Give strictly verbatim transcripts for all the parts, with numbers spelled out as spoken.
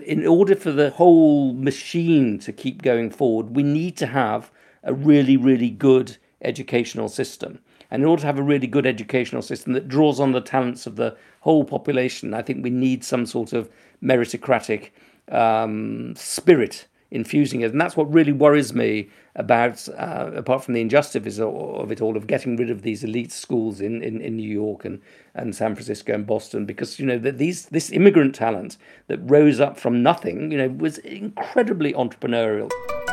in order for the whole machine to keep going forward, we need to have a really, really good educational system. And in order to have a really good educational system that draws on the talents of the whole population, I think we need some sort of meritocratic um, spirit infusing it. And that's what really worries me about, uh, apart from the injustice of it all, of getting rid of these elite schools in, in, in New York and, and San Francisco and Boston, because, you know, that these this immigrant talent that rose up from nothing, you know, was incredibly entrepreneurial.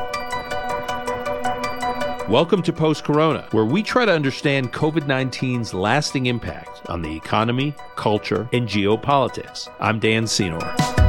Welcome to Post-Corona, where we try to understand covid nineteen's lasting impact on the economy, culture, and geopolitics. I'm Dan Senor.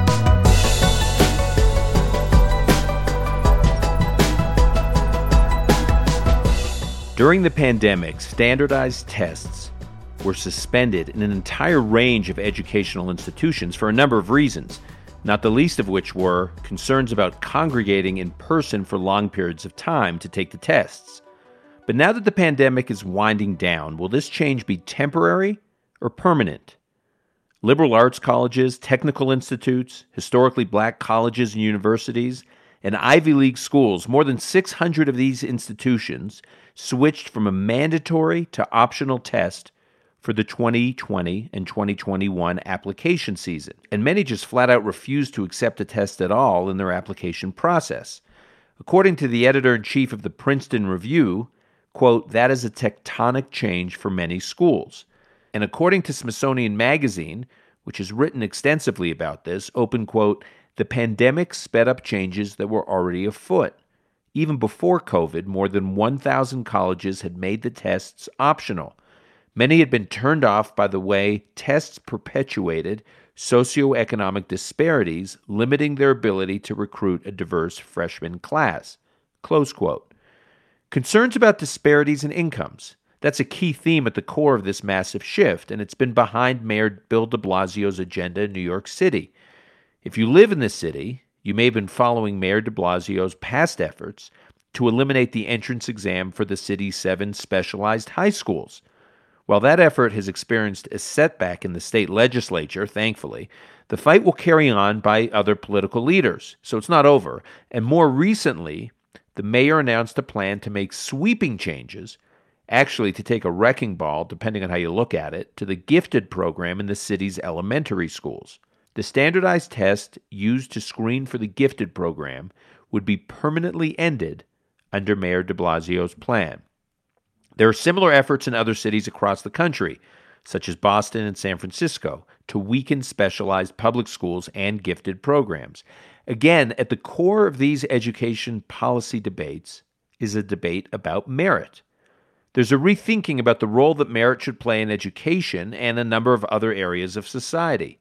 During the pandemic, standardized tests were suspended in an entire range of educational institutions for a number of reasons, not the least of which were concerns about congregating in person for long periods of time to take the tests. But now that the pandemic is winding down, will this change be temporary or permanent? Liberal arts colleges, technical institutes, historically black colleges and universities, and Ivy League schools, more than six hundred of these institutions switched from a mandatory to optional test for the twenty twenty and twenty twenty-one application season. And many just flat out refused to accept a test at all in their application process. According to the editor-in-chief of the Princeton Review, quote, that is a tectonic change for many schools. And according to Smithsonian Magazine, which has written extensively about this, open quote, the pandemic sped up changes that were already afoot. Even before COVID, more than one thousand colleges had made the tests optional. Many had been turned off by the way tests perpetuated socioeconomic disparities, limiting their ability to recruit a diverse freshman class. Close quote. Concerns about disparities in incomes. That's a key theme at the core of this massive shift, and it's been behind Mayor Bill de Blasio's agenda in New York City. If you live in the city, you may have been following Mayor de Blasio's past efforts to eliminate the entrance exam for the city's seven specialized high schools. While that effort has experienced a setback in the state legislature, thankfully, the fight will carry on by other political leaders, so it's not over. And more recently, the mayor announced a plan to make sweeping changes, actually to take a wrecking ball, depending on how you look at it, to the gifted program in the city's elementary schools. The standardized test used to screen for the gifted program would be permanently ended under Mayor de Blasio's plan. There are similar efforts in other cities across the country, such as Boston and San Francisco, to weaken specialized public schools and gifted programs. Again, at the core of these education policy debates is a debate about merit. There's a rethinking about the role that merit should play in education and a number of other areas of society.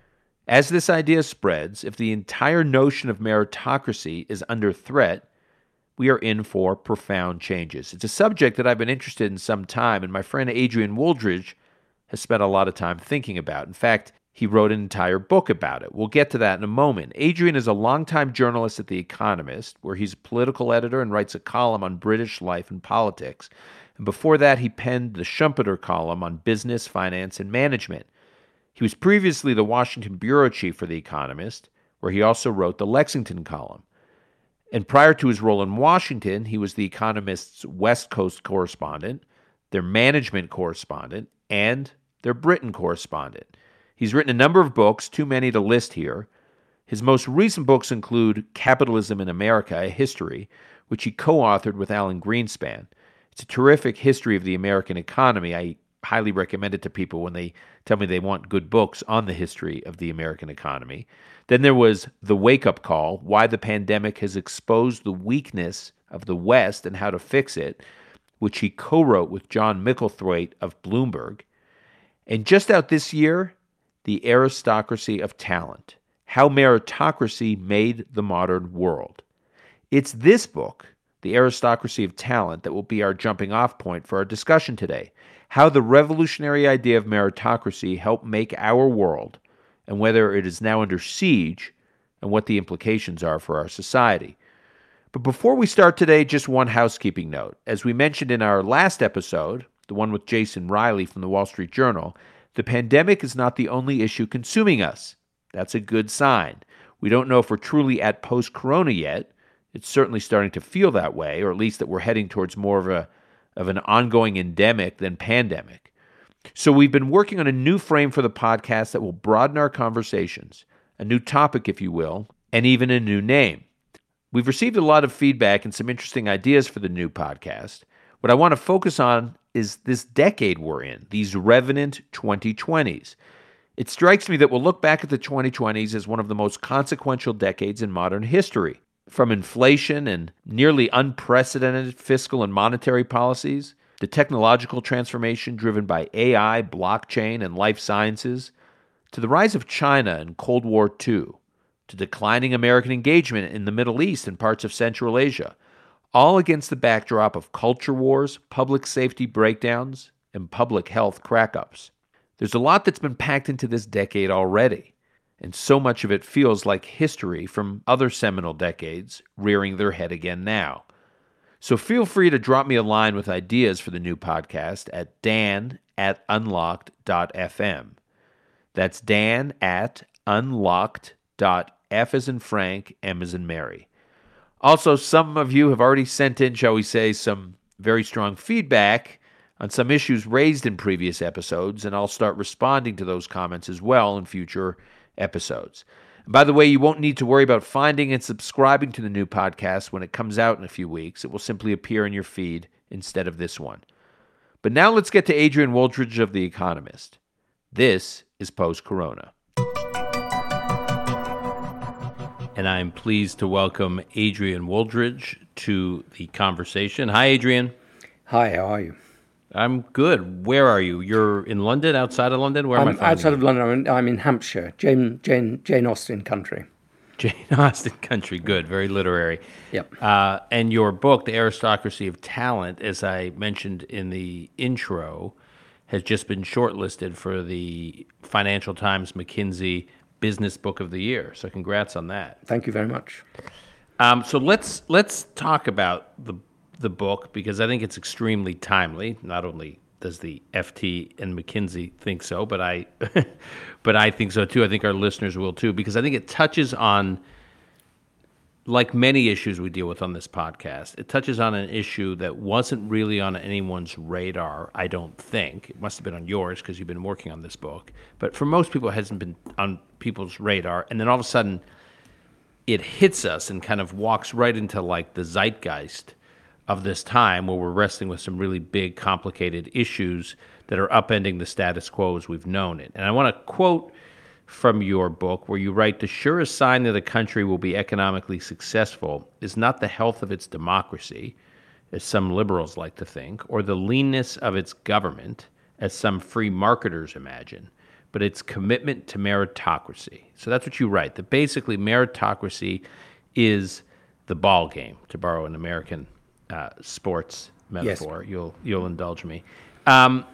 As this idea spreads, if the entire notion of meritocracy is under threat, we are in for profound changes. It's a subject that I've been interested in some time, and my friend Adrian Wooldridge has spent a lot of time thinking about. In fact, he wrote an entire book about it. We'll get to that in a moment. Adrian is a longtime journalist at The Economist, where he's a political editor and writes a column on British life and politics. And before that, he penned the Schumpeter column on business, finance, and management. He was previously the Washington bureau chief for The Economist, where he also wrote the Lexington column. And prior to his role in Washington, he was The Economist's West Coast correspondent, their management correspondent, and their Britain correspondent. He's written a number of books, too many to list here. His most recent books include Capitalism in America, A History, which he co-authored with Alan Greenspan. It's a terrific history of the American economy. I highly recommend it to people when they tell me they want good books on the history of the American economy. Then there was The Wake-Up Call, Why the Pandemic Has Exposed the Weakness of the West and How to Fix It, which he co-wrote with John Micklethwaite of Bloomberg. And just out this year, The Aristocracy of Talent, How Meritocracy Made the Modern World. It's this book, The Aristocracy of Talent, that will be our jumping-off point for our discussion today. How the revolutionary idea of meritocracy helped make our world, and whether it is now under siege, and what the implications are for our society. But before we start today, just one housekeeping note. As we mentioned in our last episode, the one with Jason Riley from the Wall Street Journal, the pandemic is not the only issue consuming us. That's a good sign. We don't know if we're truly at post-corona yet. It's certainly starting to feel that way, or at least that we're heading towards more of a of an ongoing endemic than pandemic. So we've been working on a new frame for the podcast that will broaden our conversations, a new topic, if you will, and even a new name. We've received a lot of feedback and some interesting ideas for the new podcast. What I want to focus on is this decade we're in, these revenant twenty twenties. It strikes me that we'll look back at the twenty twenties as one of the most consequential decades in modern history. From inflation and nearly unprecedented fiscal and monetary policies, to technological transformation driven by A I, blockchain, and life sciences, to the rise of China and Cold War Two, to declining American engagement in the Middle East and parts of Central Asia, all against the backdrop of culture wars, public safety breakdowns, and public health crack-ups. There's a lot that's been packed into this decade already, and so much of it feels like history from other seminal decades rearing their head again now. So feel free to drop me a line with ideas for the new podcast at dan at unlocked dot f m. That's dan at unlocked dot f as in Frank, M as in Mary. Also, some of you have already sent in, shall we say, some very strong feedback on some issues raised in previous episodes, and I'll start responding to those comments as well in future episodes. And by the way, you won't need to worry about finding and subscribing to the new podcast when it comes out in a few weeks. It will simply appear in your feed instead of this one. But now let's get to Adrian Wooldridge of The Economist. This is Post-Corona. And I'm pleased to welcome Adrian Wooldridge to the conversation. Hi, Adrian. Hi, how are you? I'm good. Where are you? You're in London, outside of London? Where am I'm I finding outside you? of London. I'm in, I'm in Hampshire, Jane, Jane, Jane Austen country. Jane Austen country. Good. Very literary. Yep. Uh, and your book, The Aristocracy of Talent, as I mentioned in the intro, has just been shortlisted for the Financial Times McKinsey Business Book of the Year. So congrats on that. Thank you very much. Um, so let's let's talk about the the book, because I think it's extremely timely. Not only does the F T and McKinsey think so, but I but I think so too. I think our listeners will too, because I think it touches on, like many issues we deal with on this podcast, it touches on an issue that wasn't really on anyone's radar, I don't think. It must have been on yours because you've been working on this book. But for most people, it hasn't been on people's radar. And then all of a sudden, it hits us and kind of walks right into like the zeitgeist of this time, where we're wrestling with some really big, complicated issues that are upending the status quo as we've known it. And I want to quote from your book, where you write, "The surest sign that a country will be economically successful is not the health of its democracy, as some liberals like to think, or the leanness of its government, as some free marketers imagine, but its commitment to meritocracy." So that's what you write, that basically meritocracy is the ball game, to borrow an American uh, sports metaphor. Yes. You'll you'll indulge me. Um,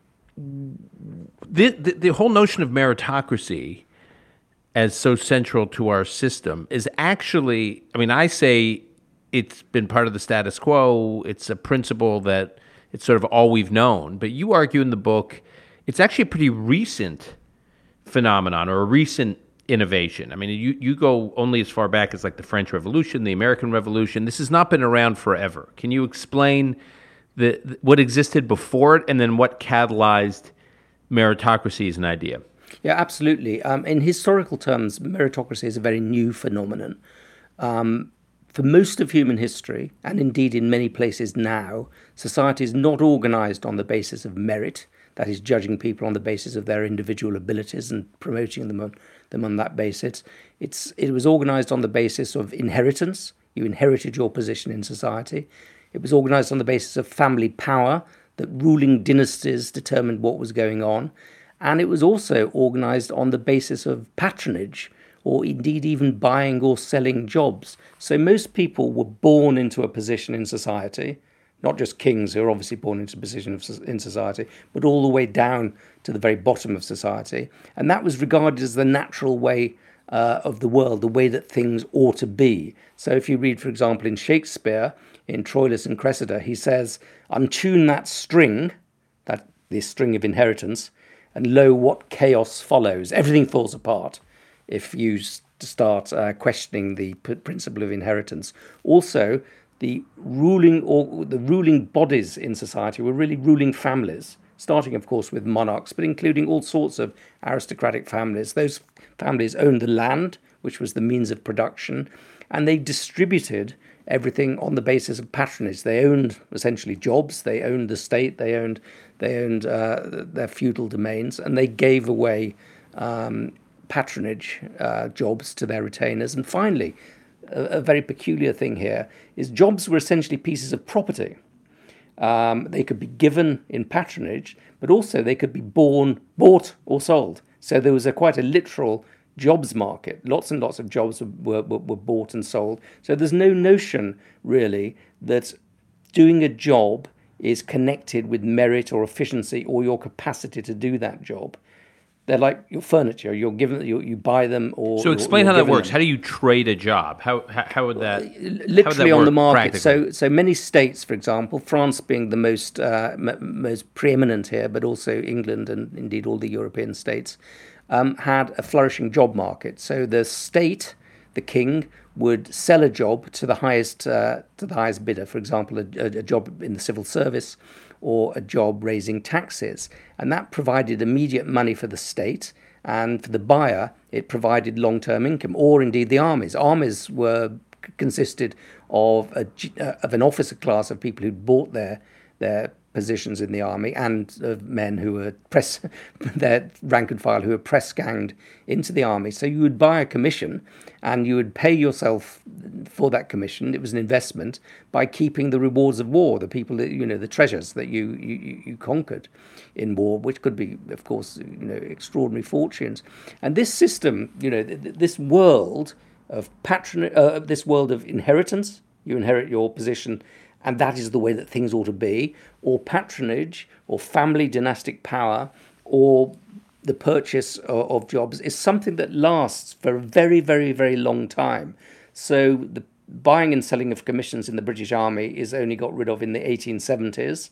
The, the the whole notion of meritocracy as so central to our system is actually, I mean, I say it's been part of the status quo. It's a principle that it's sort of all we've known. But you argue in the book it's actually a pretty recent phenomenon, or a recent innovation. I mean, you, you go only as far back as like the French Revolution, the American Revolution. This has not been around forever. Can you explain The, the, what existed before it, and then what catalyzed meritocracy as an idea? Yeah, absolutely. Um, in historical terms, meritocracy is a very new phenomenon. Um, for most of human history, and indeed in many places now, society is not organized on the basis of merit, that is, judging people on the basis of their individual abilities and promoting them on, them on that basis. It's, it was organized on the basis of inheritance. You inherited your position in society. It was organized on the basis of family power, that ruling dynasties determined what was going on. And it was also organized on the basis of patronage, or indeed even buying or selling jobs. So most people were born into a position in society, not just kings who are obviously born into a position of, in society, but all the way down to the very bottom of society. And that was regarded as the natural way uh, of the world, the way that things ought to be. So if you read, for example, in Shakespeare, in Troilus and Cressida, he says, "Untune that string," that this string of inheritance, "and lo, what chaos follows." Everything falls apart if you to start uh, questioning the p- principle of inheritance. Also, the ruling or the ruling bodies in society were really ruling families, starting, of course, with monarchs, but including all sorts of aristocratic families. Those families owned the land, which was the means of production, and they distributed everything on the basis of patronage. They owned essentially jobs, they owned the state, they owned they owned uh, their feudal domains, and they gave away um, patronage uh, jobs to their retainers. And finally, a, a very peculiar thing here is jobs were essentially pieces of property. Um, they could be given in patronage, but also they could be born, bought or sold. So there was a quite a literal jobs market. Lots and lots of jobs were, were, were bought and sold. So there's no notion really that doing a job is connected with merit or efficiency or your capacity to do that job. They're like your furniture. You're given, you, you buy them, or so explain you're how that works. them. How do you trade a job? How how, how would that literally how would that on work the market? practically? So so many states, for example, France being the most uh, m- most preeminent here, but also England and indeed all the European states, um, had a flourishing job market. So the state, the king, would sell a job to the highest uh, to the highest bidder. For example, a, a, a job in the civil service, or a job raising taxes. And that provided immediate money for the state, and for the buyer, it provided long-term income, or indeed the armies. Armies were consisted of a, of an officer class of people who bought their their positions in the army, and of men who were press their rank and file who were press ganged into the army. So you would buy a commission, and you would pay yourself for that commission. It was an investment by keeping the rewards of war, the people that, you know, the treasures that you you, you conquered in war, which could be, of course, you know, extraordinary fortunes. And this system, you know, th- this world of patron, uh, this world of inheritance, you inherit your position, and that is the way that things ought to be, or patronage, or family dynastic power, or the purchase of, of jobs, is something that lasts for a very, very, very long time. So the buying and selling of commissions in the British Army is only got rid of in the eighteen seventies.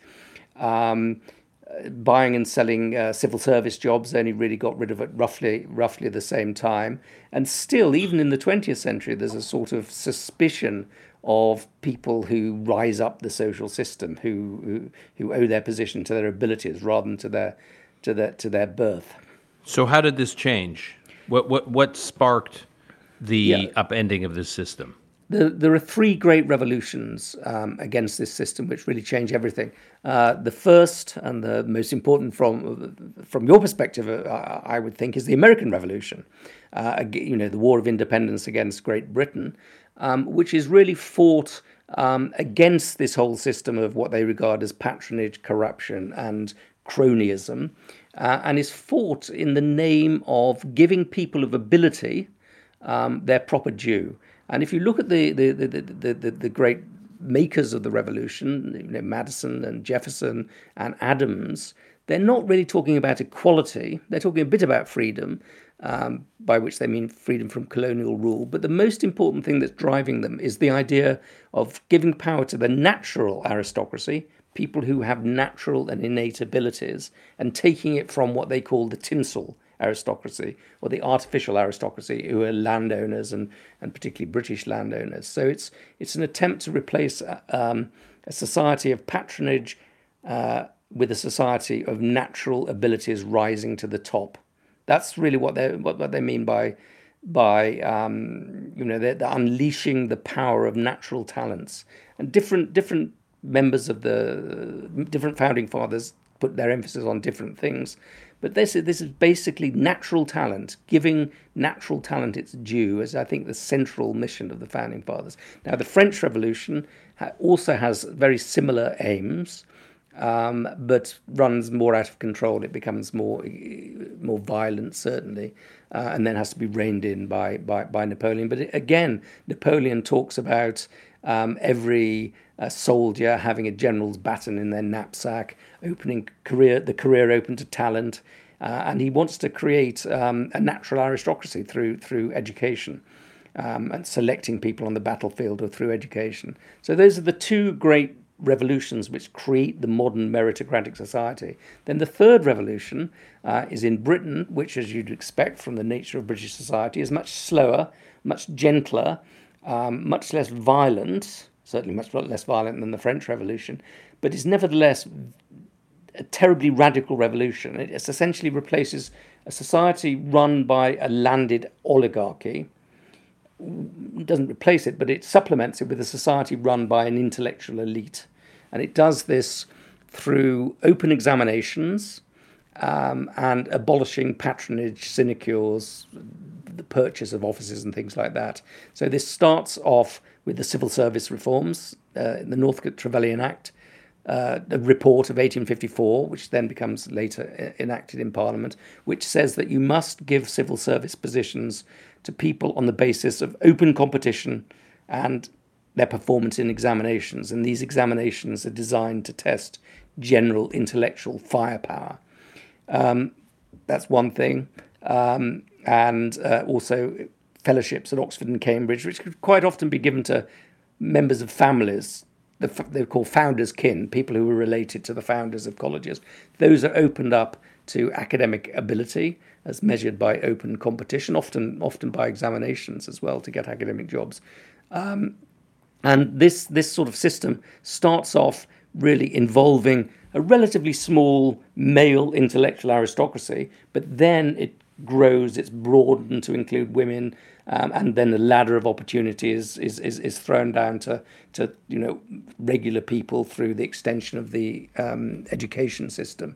Um, buying and selling uh, civil service jobs only really got rid of it roughly roughly the same time. And still, even in the twentieth century, there's a sort of suspicion of people who rise up the social system, who, who who owe their position to their abilities rather than to their to their to their birth. So how did this change? What what what sparked the Yeah. upending of this system? The, there are three great revolutions um, against this system, which really change everything. Uh, the first and the most important from from your perspective, uh, I would think, is the American Revolution. Uh, you know, the War of Independence against Great Britain, um, which is really fought um, against this whole system of what they regard as patronage, corruption, and cronyism, uh, and is fought in the name of giving people of ability um, their proper due. And if you look at the the the the, the, the great makers of the revolution, you know, Madison and Jefferson and Adams, they're not really talking about equality. They're talking a bit about freedom, um, by which they mean freedom from colonial rule. But the most important thing that's driving them is the idea of giving power to the natural aristocracy, people who have natural and innate abilities, and taking it from what they call the tinsel aristocracy, or the artificial aristocracy, who are landowners and, and particularly British landowners. So it's it's an attempt to replace um, a society of patronage uh, with a society of natural abilities rising to the top. That's really what they what, what they mean by by um, you know they're, they're unleashing the power of natural talents. And different different members of the different founding fathers put their emphasis on different things. But this is, this is basically natural talent, giving natural talent its due, as I think the central mission of the founding fathers. Now, the French Revolution ha- also has very similar aims, um, but runs more out of control. It becomes more more violent, certainly, uh, and then has to be reined in by by, by Napoleon. But it, again, Napoleon talks about um, every uh, soldier having a general's baton in their knapsack, opening career the career open to talent, uh, and he wants to create um, a natural aristocracy through through education, um, and selecting people on the battlefield or through education. So those are the two great revolutions which create the modern meritocratic society. Then the third revolution uh, is in Britain, which, as you'd expect from the nature of British society, is much slower, much gentler, um, much less violent, certainly much less violent than the French Revolution, but is nevertheless a terribly radical revolution. It essentially replaces a society run by a landed oligarchy. It doesn't replace it, but it supplements it with a society run by an intellectual elite. And it does this through open examinations um, and abolishing patronage, sinecures, the purchase of offices and things like that. So this starts off with the civil service reforms, uh, the Northcote Trevelyan Act, uh, the report of eighteen fifty-four, which then becomes later enacted in Parliament, which says that you must give civil service positions to people on the basis of open competition and their performance in examinations. And these examinations are designed to test general intellectual firepower. Um, that's one thing. Um, and uh, also fellowships at Oxford and Cambridge, which could quite often be given to members of families. They're called founders' kin, people who were related to the founders of colleges. Those are opened up to academic ability as measured by open competition, often often by examinations as well to get academic jobs. Um, and this this sort of system starts off really involving a relatively small male intellectual aristocracy, but then it grows, it's broadened to include women, um, and then the ladder of opportunity is, is is is thrown down to to you know regular people through the extension of the um, education system.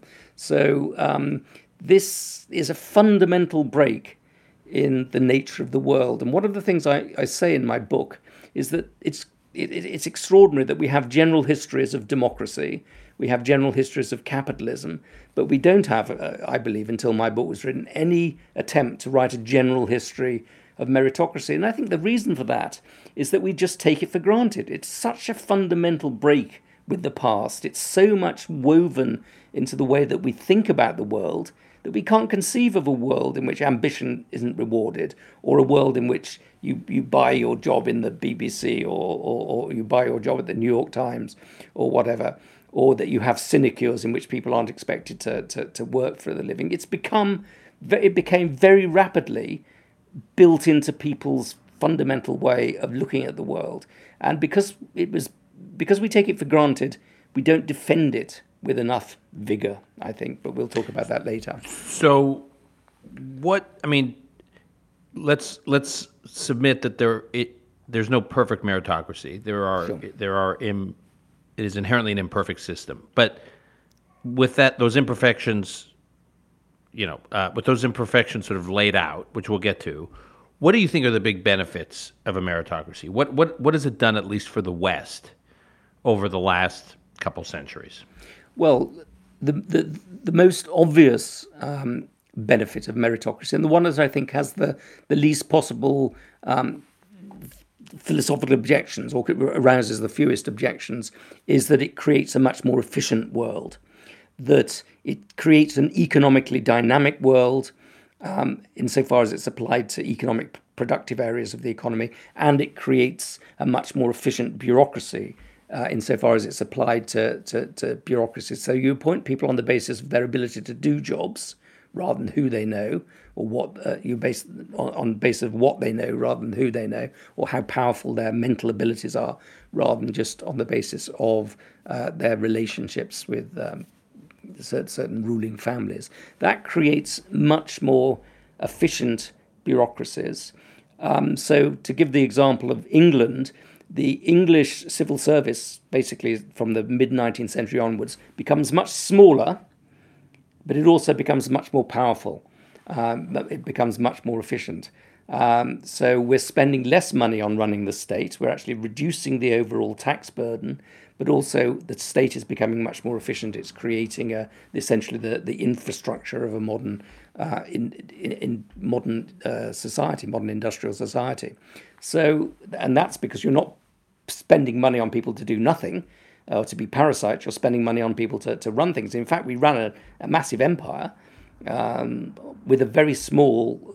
So um, this is a fundamental break in the nature of the world. And one of the things I, I say in my book is that it's it, it's extraordinary that we have general histories of democracy, we have general histories of capitalism, but we don't have, uh, I believe, until my book was written, any attempt to write a general history of meritocracy. And I think the reason for that is that we just take it for granted. It's such a fundamental break with the past. It's so much woven into the way that we think about the world that we can't conceive of a world in which ambition isn't rewarded, or a world in which you, you buy your job in the B B C or, or, or you buy your job at the New York Times or whatever, or that you have sinecures in which people aren't expected to, to, to work for a living. It's become, it became very rapidly built into people's fundamental way of looking at the world. And because it was, because we take it for granted, we don't defend it with enough vigor, I think, but we'll talk about that later. So what, I mean, let's let's submit that there it there's no perfect meritocracy. There are sure. there are im, it is inherently an imperfect system. But with that, those imperfections, you know, uh, with those imperfections sort of laid out, which we'll get to, what do you think are the big benefits of a meritocracy? What what what has it done, at least for the West, over the last couple centuries? Well, the the, the most obvious um, benefit of meritocracy, and the one that I think has the, the least possible um, philosophical objections, or arouses the fewest objections, is that it creates a much more efficient world, that it creates an economically dynamic world, um, insofar as it's applied to economic productive areas of the economy, and it creates a much more efficient bureaucracy, Uh, insofar as it's applied to, to, to bureaucracy. So you appoint people on the basis of their ability to do jobs rather than who they know, or what uh, you base on, on the basis of what they know rather than who they know, or how powerful their mental abilities are, rather than just on the basis of uh, their relationships with um, certain ruling families. That creates much more efficient bureaucracies. Um, so to give the example of England, the English civil service, basically from the mid-nineteenth century onwards, becomes much smaller, but it also becomes much more powerful. Um, it becomes much more efficient. Um, so we're spending less money on running the state. We're actually reducing the overall tax burden, but also the state is becoming much more efficient. It's creating a, essentially the, the infrastructure of a modern uh, in, in, in modern uh, society, modern industrial society. So, and that's because you're not spending money on people to do nothing, or uh, to be parasites. You're spending money on people to, to run things. In fact, we run a, a massive empire um, with a very small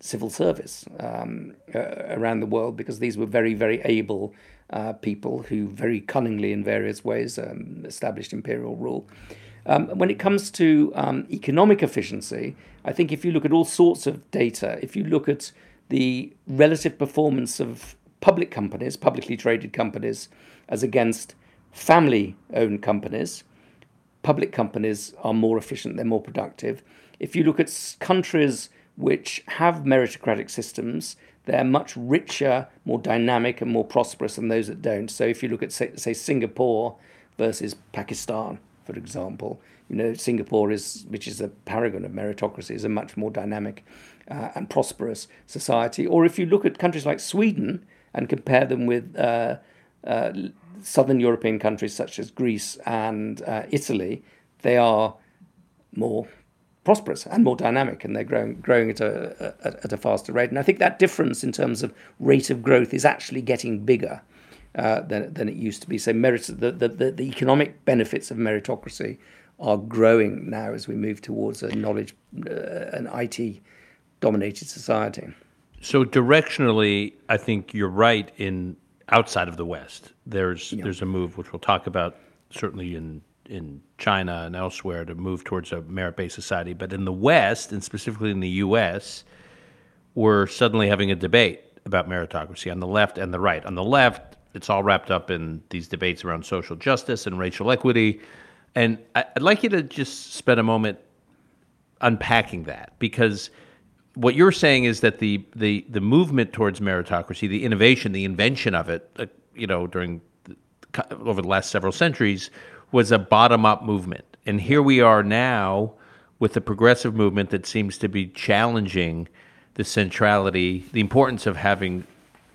civil service um, uh, around the world, because these were very, very able uh, people who very cunningly in various ways um, established imperial rule. Um, when it comes to um, economic efficiency, I think if you look at all sorts of data, if you look at the relative performance of public companies, publicly traded companies, as against family-owned companies, public companies are more efficient, they're more productive. If you look at countries which have meritocratic systems, they're much richer, more dynamic, and more prosperous than those that don't. So if you look at, say, say Singapore versus Pakistan, for example, you know, Singapore is, which is a paragon of meritocracy, is a much more dynamic uh, and prosperous society. Or if you look at countries like Sweden and compare them with uh, uh, southern European countries such as Greece and uh, Italy, they are more prosperous and more dynamic, and they're growing growing at a, a at a faster rate. And I think that difference in terms of rate of growth is actually getting bigger uh, than than it used to be. So merit, the, the the economic benefits of meritocracy are growing now as we move towards a knowledge, uh, an I T dominated society. So directionally, I think you're right. In outside of the West, there's yeah. there's a move which we'll talk about certainly in. in China and elsewhere to move towards a merit-based society. But in the West, and specifically in the U S, we're suddenly having a debate about meritocracy on the left and the right. On the left, it's all wrapped up in these debates around social justice and racial equity. And I'd like you to just spend a moment unpacking that, because what you're saying is that the the, the movement towards meritocracy, the innovation, the invention of it, uh, you know, during the, over the last several centuries, was a bottom-up movement. And here we are now with a progressive movement that seems to be challenging the centrality, the importance of having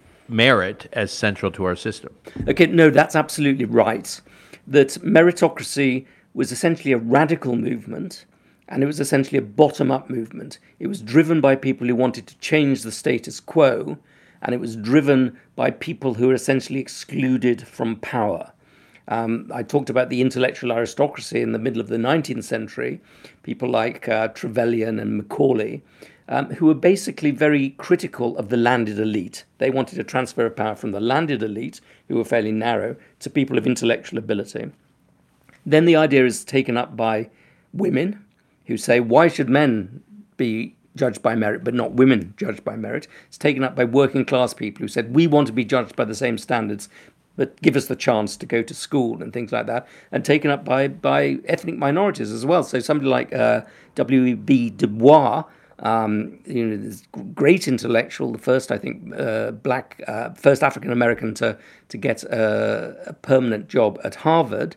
merit as central to our system. Okay, no, that's absolutely right. That meritocracy was essentially a radical movement, and it was essentially a bottom-up movement. It was driven by people who wanted to change the status quo, and it was driven by people who were essentially excluded from power. Um, I talked about the intellectual aristocracy in the middle of the nineteenth century, people like uh, Trevelyan and Macaulay, um, who were basically very critical of the landed elite. They wanted a transfer of power from the landed elite, who were fairly narrow, to people of intellectual ability. Then the idea is taken up by women, who say, why should men be judged by merit, but not women judged by merit? It's taken up by working class people who said, we want to be judged by the same standards, but give us the chance to go to school and things like that, and taken up by, by ethnic minorities as well. So somebody like uh, W E B Du Bois, um, you know, this great intellectual, the first, I think, uh, black, uh, first African American to to get a, a permanent job at Harvard.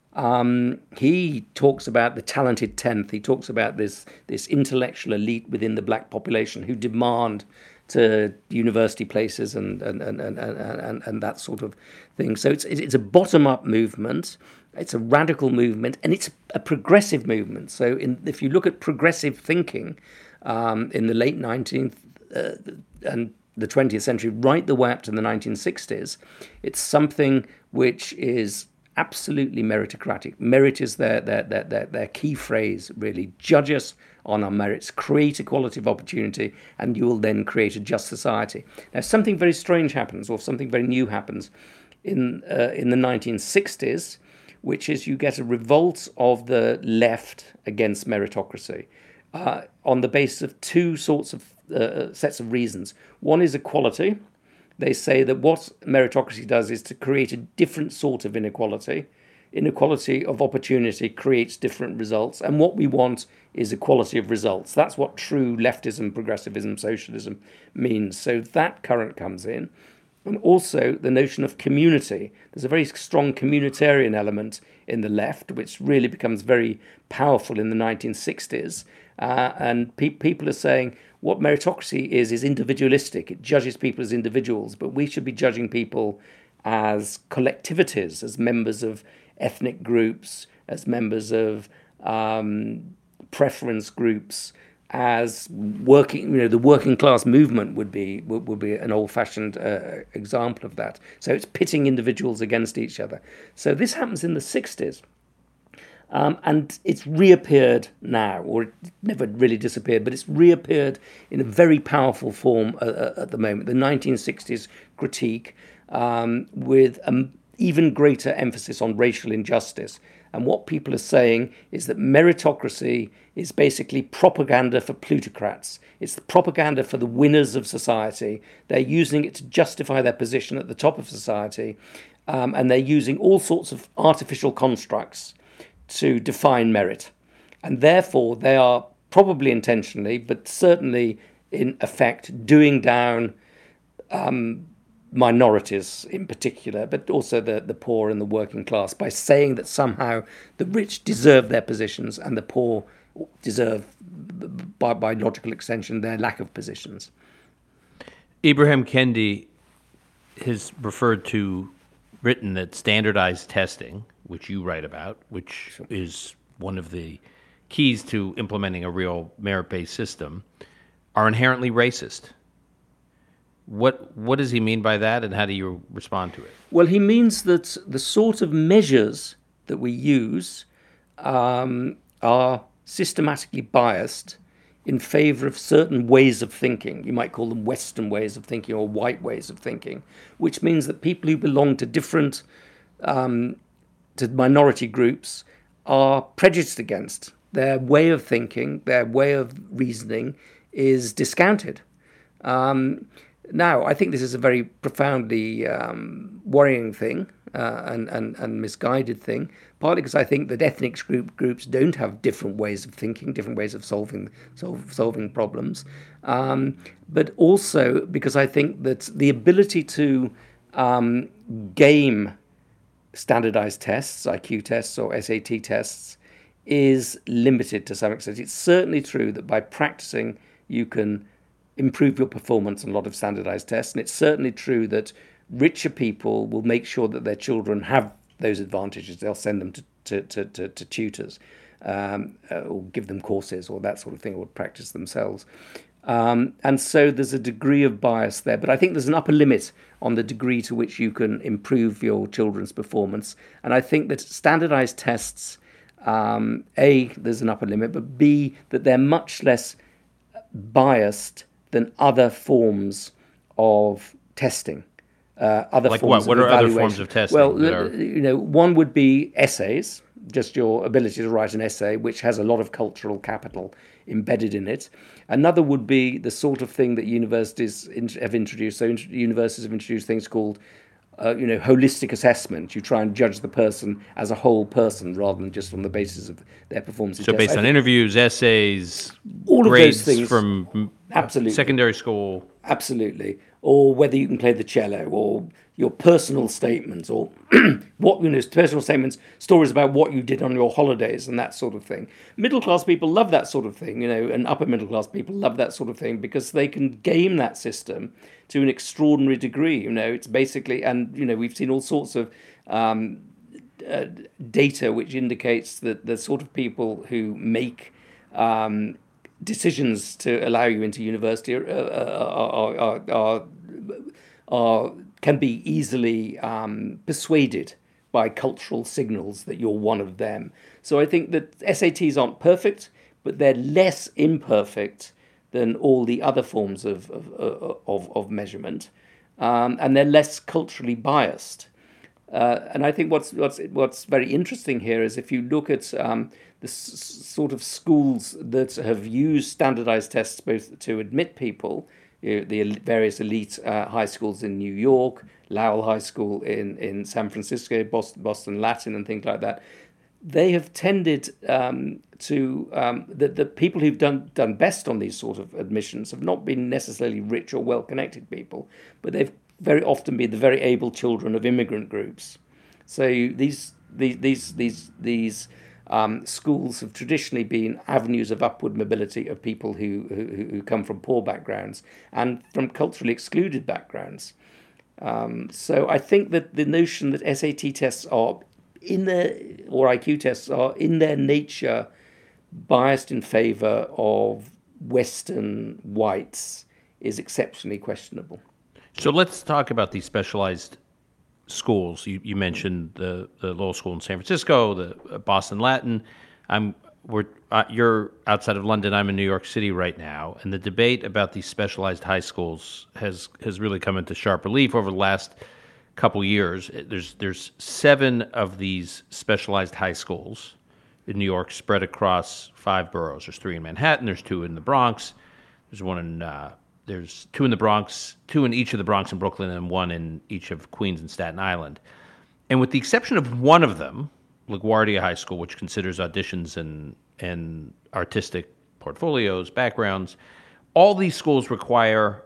Um, he talks about the talented tenth. He talks about this this intellectual elite within the black population who demand to university places and and, and, and, and, and that sort of thing. So it's it's a bottom-up movement, it's a radical movement, and it's a progressive movement. So in, if you look at progressive thinking um, in the late nineteenth uh, and the twentieth century, right the way up to the nineteen sixties, it's something which is absolutely meritocratic. Merit is their, their, their, their, their key phrase, really. Judge us on our merits, create equality of opportunity, and you will then create a just society. Now, something very strange happens, or something very new happens in uh, in the nineteen sixties, which is you get a revolt of the left against meritocracy uh, on the basis of two sorts of uh, sets of reasons. One is equality. They say that what meritocracy does is to create a different sort of inequality. Inequality of opportunity creates different results. And what we want is equality of results. That's what true leftism, progressivism, socialism means. So that current comes in. And also the notion of community. There's a very strong communitarian element in the left, which really becomes very powerful in the nineteen sixties. Uh, and pe- people are saying, what meritocracy is, is individualistic. It judges people as individuals, but we should be judging people as collectivities, as members of ethnic groups, as members of um, preference groups, as working, you know, the working class movement would be would, would be an old-fashioned uh, example of that. So it's pitting individuals against each other. So this happens in the sixties. Um, and it's reappeared now, or it never really disappeared, but it's reappeared in a very powerful form uh, at the moment. The nineteen sixties critique um, with an even greater emphasis on racial injustice. And what people are saying is that meritocracy is basically propaganda for plutocrats. It's the propaganda for the winners of society. They're using it to justify their position at the top of society. Um, and they're using all sorts of artificial constructs to define merit. And therefore, they are probably intentionally, but certainly in effect, doing down um, minorities in particular, but also the, the poor and the working class, by saying that somehow the rich deserve their positions and the poor deserve, by, by logical extension, their lack of positions. Ibram Kendi has referred to, written that standardized testing, which you write about, which sure. is one of the keys to implementing a real merit-based system, are inherently racist. What what does he mean by that, and how do you respond to it? Well, he means that the sort of measures that we use um, are systematically biased in favor of certain ways of thinking. You might call them Western ways of thinking or white ways of thinking, which means that people who belong to different, um, to minority groups are prejudiced against. Their way of thinking, their way of reasoning is discounted. Um, Now, I think this is a very profoundly um, worrying thing uh, and, and, and misguided thing, partly because I think that ethnic group, groups don't have different ways of thinking, different ways of solving solve, solving problems, um, but also because I think that the ability to um, game standardized tests, I Q tests or S A T tests, is limited to some extent. It's certainly true that by practicing you can improve your performance on a lot of standardized tests. And it's certainly true that richer people will make sure that their children have those advantages. They'll send them to, to, to, to, to tutors um, or give them courses or that sort of thing, or practice themselves. Um, and so there's a degree of bias there. But I think there's an upper limit on the degree to which you can improve your children's performance. And I think that standardized tests, um, A, there's an upper limit, but B, that they're much less biased than other forms of testing. Uh, other like forms what? What of are other forms of testing? Well, that are... you know, one would be essays, just your ability to write an essay, which has a lot of cultural capital embedded in it. Another would be the sort of thing that universities in, have introduced. So universities have introduced things called Uh, you know, holistic assessment. You try and judge the person as a whole person rather than just on the basis of their performance. So based on interviews, essays, all of grades those things from absolutely secondary school. Absolutely. Or whether you can play the cello, or your personal statements, or what, you know, personal statements, stories about what you did on your holidays and that sort of thing. Middle class people love that sort of thing, you know, and upper middle class people love that sort of thing because they can game that system to an extraordinary degree. You know, it's basically, and, you know, we've seen all sorts of um, uh, data which indicates that the sort of people who make um, decisions to allow you into university are, are, are, are, are can be easily um, persuaded by cultural signals that you're one of them. So I think that S A Ts aren't perfect, but they're less imperfect than all the other forms of of, of, of measurement, um, and they're less culturally biased. Uh, and I think what's what's what's very interesting here is if you look at um, the s- sort of schools that have used standardized tests both to admit people, you know, the various elite uh, high schools in New York, Lowell High School in, in San Francisco, Boston, Boston Latin and things like that, they have tended um, to, um, the, the people who've done, done best on these sort of admissions have not been necessarily rich or well-connected people, but they've very often been the very able children of immigrant groups. So these these these these, these um, schools have traditionally been avenues of upward mobility of people who, who, who come from poor backgrounds and from culturally excluded backgrounds. Um, so I think that the notion that S A T tests are in their, or I Q tests are in their nature biased in favor of Western whites is exceptionally questionable. So let's talk about these specialized schools. You, you mentioned the, the Lowell School in San Francisco, the Boston Latin. I'm we're uh, you're outside of London. I'm in New York City right now, and the debate about these specialized high schools has has really come into sharp relief over the last couple years. There's there's seven of these specialized high schools in New York, spread across five boroughs. There's three in Manhattan. There's two in the Bronx. There's one in uh, there's two in the Bronx, two in each of the Bronx and Brooklyn, and one in each of Queens and Staten Island. And with the exception of one of them, LaGuardia High School, which considers auditions and and artistic portfolios, backgrounds, all these schools require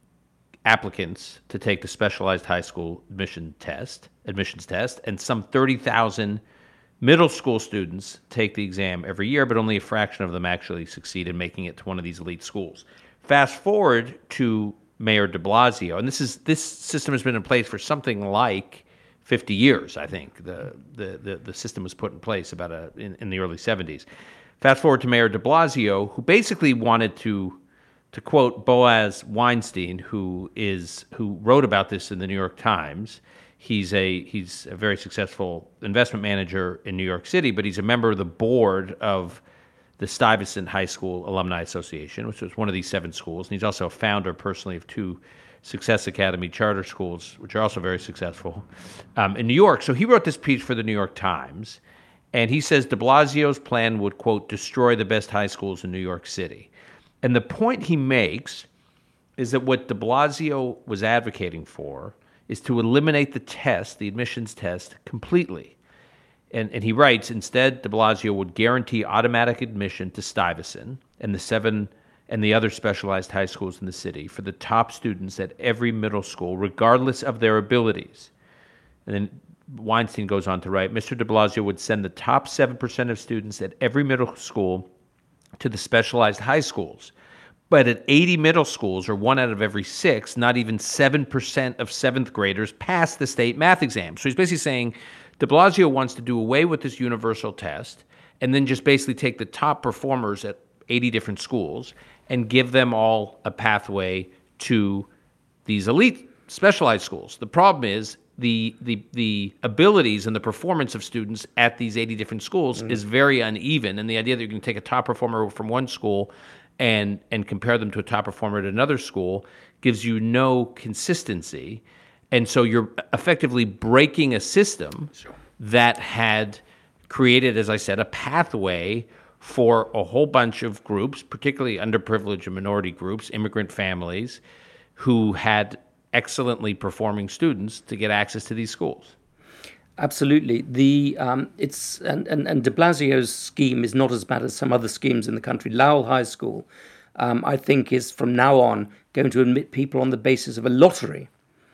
applicants to take the specialized high school admission test, admissions test, and some thirty thousand middle school students take the exam every year, but only a fraction of them actually succeed in making it to one of these elite schools. Fast forward to Mayor de Blasio, and this is this system has been in place for something like fifty years, I think. The the the, the system was put in place about a, in, in the early seventies. Fast forward to Mayor de Blasio, who basically wanted to, to quote Boaz Weinstein, who is who wrote about this in the New York Times. He's a he's a very successful investment manager in New York City, but he's a member of the board of the Stuyvesant High School Alumni Association, which was one of these seven schools. And he's also a founder personally of two Success Academy charter schools, which are also very successful um, in New York. So he wrote this piece for the New York Times, and he says de Blasio's plan would, quote, destroy the best high schools in New York City. And the point he makes is that what de Blasio was advocating for is to eliminate the test, the admissions test, completely. And, and he writes, instead, de Blasio would guarantee automatic admission to Stuyvesant and the seven and the other specialized high schools in the city for the top students at every middle school, regardless of their abilities. And then Weinstein goes on to write, Mister de Blasio would send the top seven percent of students at every middle school to the specialized high schools. But at eighty middle schools, or one out of every six, not even seven percent of seventh graders pass the state math exam. So he's basically saying de Blasio wants to do away with this universal test and then just basically take the top performers at eighty different schools and give them all a pathway to these elite specialized schools. The problem is the the the abilities and the performance of students at these eighty different schools mm. is very uneven. And the idea that you can take a top performer from one school and and compare them to a top performer at another school gives you no consistency. And so you're effectively breaking a system sure. that had created, as I said, a pathway for a whole bunch of groups, particularly underprivileged and minority groups, immigrant families, who had excellently performing students to get access to these schools. Absolutely. The um, it's and, and, and de Blasio's scheme is not as bad as some other schemes in the country. Lowell High School, um, I think, is from now on going to admit people on the basis of a lottery.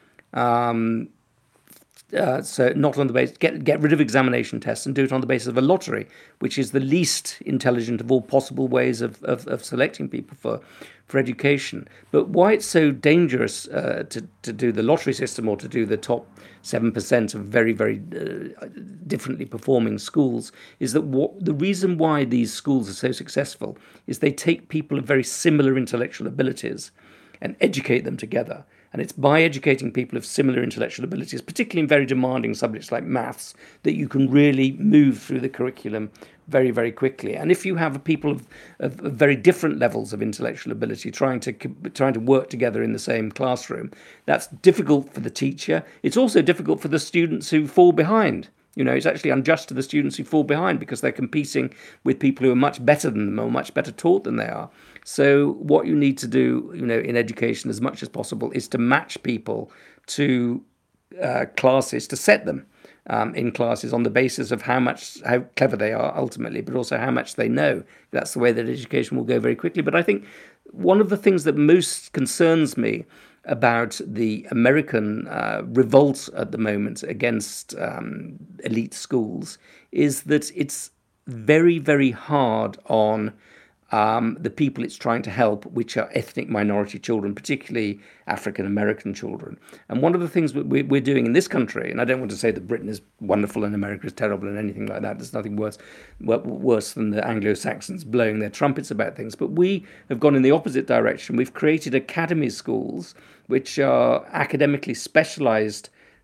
Um, uh, so not on the basis, get get rid of examination tests and do it on the basis of a lottery, which is the least intelligent of all possible ways of, of, of selecting people for, for education. But why it's so dangerous uh, to, to do the lottery system or to do the top seven percent of very, very uh, differently performing schools is that what, the reason why these schools are so successful is they take people of very similar intellectual abilities and educate them together. And it's by educating people of similar intellectual abilities, particularly in very demanding subjects like maths, that you can really move through the curriculum very, very quickly. And if you have people of, of, of very different levels of intellectual ability trying to trying to work together in the same classroom, that's difficult for the teacher. It's also difficult for the students who fall behind. You know, it's actually unjust to the students who fall behind because they're competing with people who are much better than them or much better taught than they are. So what you need to do, you know, in education as much as possible is to match people to uh, classes, to set them um, in classes on the basis of how much, how clever they are ultimately, but also how much they know. That's the way that education will go very quickly. But I think one of the things that most concerns me about the American uh, revolt at the moment against um, elite schools is that it's very, very hard on um, the people it's trying to help, which are ethnic minority children, particularly African-American children. And one of the things we're, we're doing in this country, and I don't want to say that Britain is wonderful and America is terrible and anything like that, there's nothing worse, worse than the Anglo-Saxons blowing their trumpets about things, but we have gone in the opposite direction. We've created academy schools which are academically specialized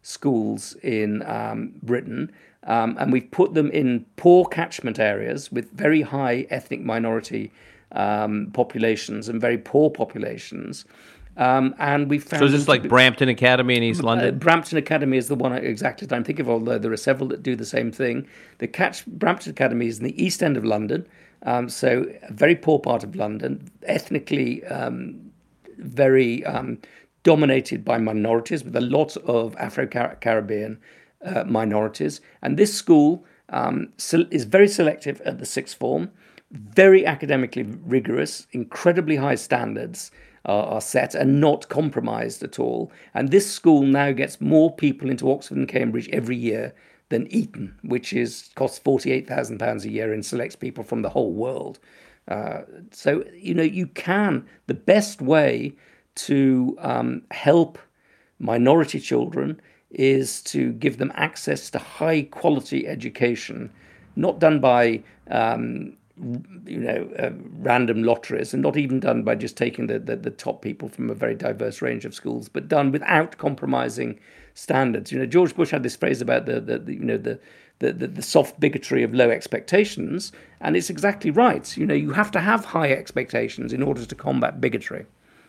schools in um, Britain, um, and we've put them in poor catchment areas with very high ethnic minority um, populations and very poor populations. Um, and we found So is them this to like be- Brampton Academy in East uh, London? Brampton Academy is the one exactly that I'm thinking of, although there are several that do the same thing. The Catch Brampton Academy is in the East End of London, um, so a very poor part of London, ethnically um, very um, dominated by minorities, with a lot of Afro-Caribbean uh, minorities. And this school um, is very selective at the sixth form, very academically rigorous, incredibly high standards are, are set and not compromised at all. And this school now gets more people into Oxford and Cambridge every year than Eton, which is costs forty-eight thousand pounds a year and selects people from the whole world. Uh, so, you know, you can, the best way to um, help minority children is to give them access to high quality education, not done by, um, you know, uh, random lotteries, and not even done by just taking the, the, the top people from a very diverse range of schools, but done without compromising standards. You know, George Bush had this phrase about the, the, the you know, the, the, the, the soft bigotry of low expectations, and it's exactly right. You know, you have to have high expectations in order to combat bigotry.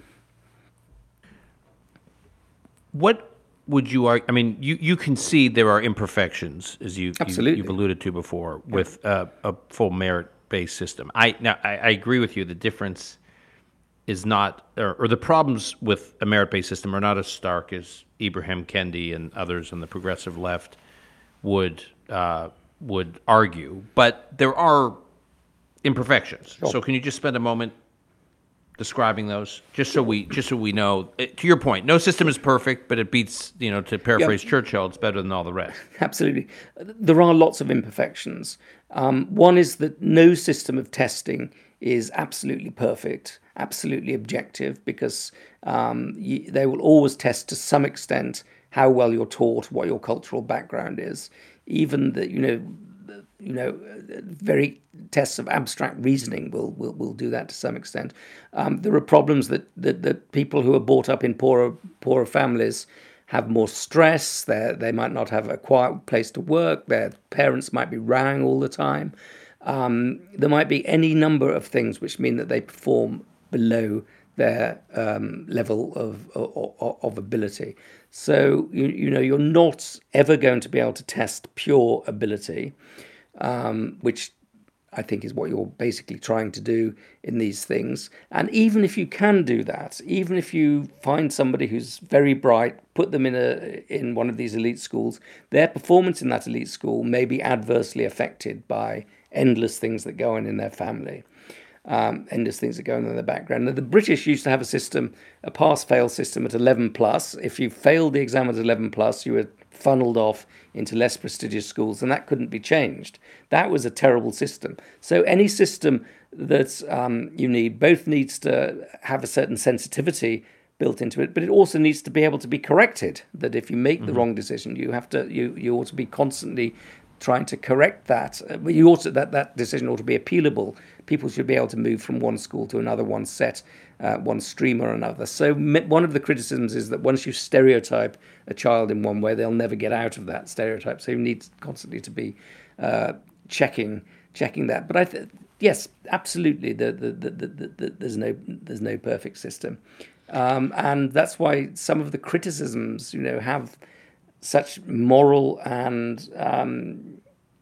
What would you argue? I mean, you, you concede there are imperfections, as you, you, Absolutely. you've alluded to before, with uh, a full merit-based system. I now I, I agree with you. The difference is not, or, or the problems with a merit-based system are not as stark as Ibram Kendi and others on the progressive left would uh, would argue. But there are imperfections. Sure. So can you just spend a moment describing those, just so we just so we know? To your point, no system is perfect, but it beats, you know, to paraphrase Yeah. Churchill, it's better than all the rest. Absolutely. There are lots of imperfections. Um, one is that no system of testing is absolutely perfect, absolutely objective, because um, you, they will always test to some extent how well you're taught, what your cultural background is. Even the, you know, you know, very tests of abstract reasoning will will, will do that to some extent. Um, there are problems that, that that people who are brought up in poorer poorer families have more stress. They they might not have a quiet place to work. Their parents might be round all the time. Um, there might be any number of things which mean that they perform below their um, level of, of of ability. So you you know you're not ever going to be able to test pure ability. Um, which I think is what you're basically trying to do in these things. And even if you can do that, even if you find somebody who's very bright, put them in a in one of these elite schools, their performance in that elite school may be adversely affected by endless things that go on in their family, um, endless things that go on in their background. Now, the British used to have a system, a pass-fail system at eleven plus. If you failed the exam at eleven plus, you were funneled off into less prestigious schools, and that couldn't be changed. That was a terrible system. So any system that um, you need both needs to have a certain sensitivity built into it, but it also needs to be able to be corrected. That if you make mm-hmm. the wrong decision, you have to you you ought to be constantly trying to correct that. Uh, you also that that decision ought to be appealable. People should be able to move from one school to another, one set, uh, one stream or another. So one of the criticisms is that once you stereotype a child in one way, they'll never get out of that stereotype. So you need constantly to be uh, checking checking that. But I th- yes, absolutely, the, the, the, the, the, there's no there's no perfect system, um, and that's why some of the criticisms, you know, have such moral and um,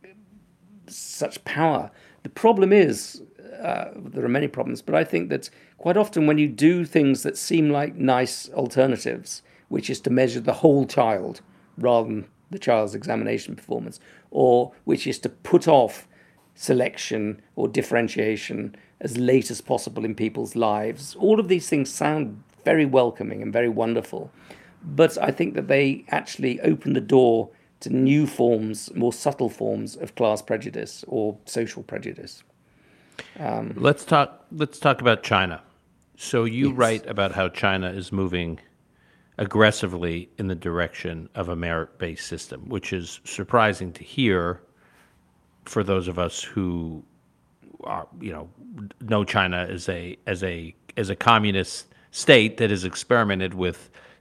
such power. The problem is, uh, there are many problems, but I think that quite often when you do things that seem like nice alternatives, which is to measure the whole child rather than the child's examination performance, or which is to put off selection or differentiation as late as possible in people's lives, all of these things sound very welcoming and very wonderful. But I think that they actually open the door to new forms, more subtle forms of class prejudice or social prejudice. Um, let's talk. Let's talk about China. So you yes. write about how China is moving aggressively in the direction of a merit-based system, which is surprising to hear for those of us who are, you know, know China as a as a as a communist state that has experimented with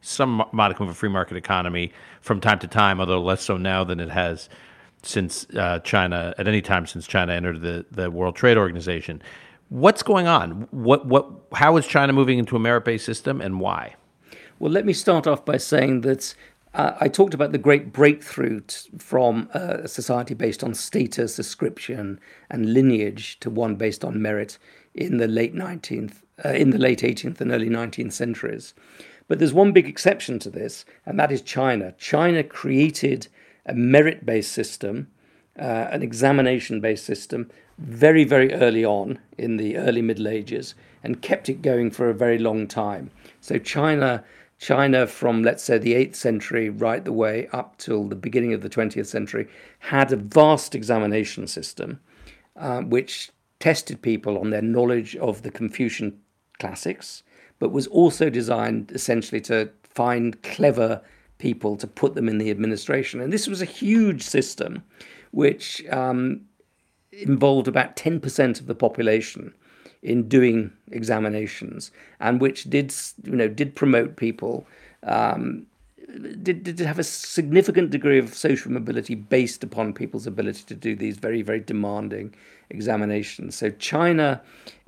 some modicum of a free market economy from time to time, although less so now than it has since uh, China, at any time since China entered the, the World Trade Organization. What's going on? What, what, how is China moving into a merit-based system, and why? Well, let me start off by saying that uh, I talked about the great breakthrough t- from uh, a society based on status, ascription, and lineage to one based on merit in the late nineteenth, uh, in the late eighteenth and early nineteenth centuries. But there's one big exception to this, and that is China. China created a merit-based system, uh, an examination-based system, very, very early on in the early Middle Ages, and kept it going for a very long time. So China, China from, let's say, the eighth century right the way up till the beginning of the twentieth century, had a vast examination system, uh, which tested people on their knowledge of the Confucian classics, but was also designed essentially to find clever people to put them in the administration. And this was a huge system which um, involved about ten percent of the population in doing examinations, and which did, you know, did promote people, um, did, did have a significant degree of social mobility based upon people's ability to do these very, very demanding examinations. So China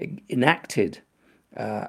enacted uh,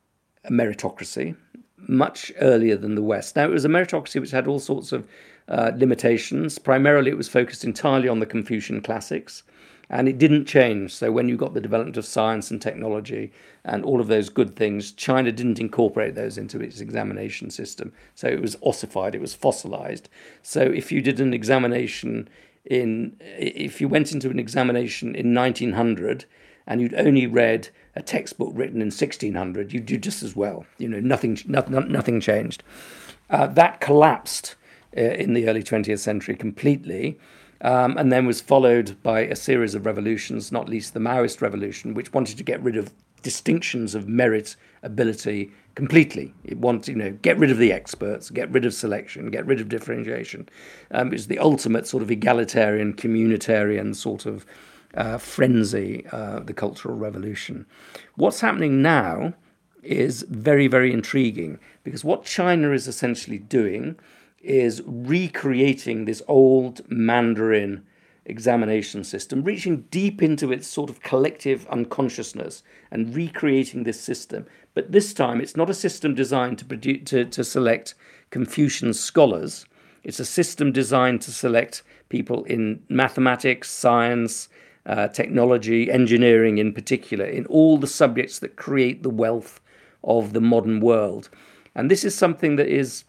a meritocracy much earlier than the West. Now, it was a meritocracy which had all sorts of uh, limitations. Primarily, it was focused entirely on the Confucian classics, and it didn't change. So when you got the development of science and technology and all of those good things, China didn't incorporate those into its examination system. So it was ossified, it was fossilized. So if you did an examination in, if you went into an examination in nineteen hundred and you'd only read a textbook written in sixteen hundred, you'd do just as well. You know, nothing, no, nothing changed. Uh, that collapsed uh, in the early twentieth century completely, um, and then was followed by a series of revolutions, not least the Maoist revolution, which wanted to get rid of distinctions of merit, ability completely. It wanted, you know, get rid of the experts, get rid of selection, get rid of differentiation. Um, it was the ultimate sort of egalitarian, communitarian sort of Uh, frenzy, uh, the Cultural Revolution. What's happening now is very, very intriguing, because what China is essentially doing is recreating this old Mandarin examination system, reaching deep into its sort of collective unconsciousness and recreating this system. But this time, it's not a system designed to produce, to, to select Confucian scholars. It's a system designed to select people in mathematics, science, Uh, technology, engineering in particular, in all the subjects that create the wealth of the modern world. And this is something that is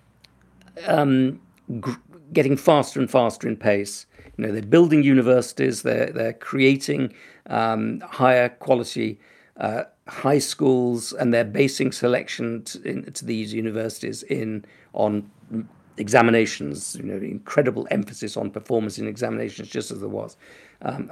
um, gr- getting faster and faster in pace. You know, they're building universities, they're, they're creating um, higher quality uh, high schools, and they're basing selection to, in, to these universities in on examinations, you know, incredible emphasis on performance in examinations, just as there was um,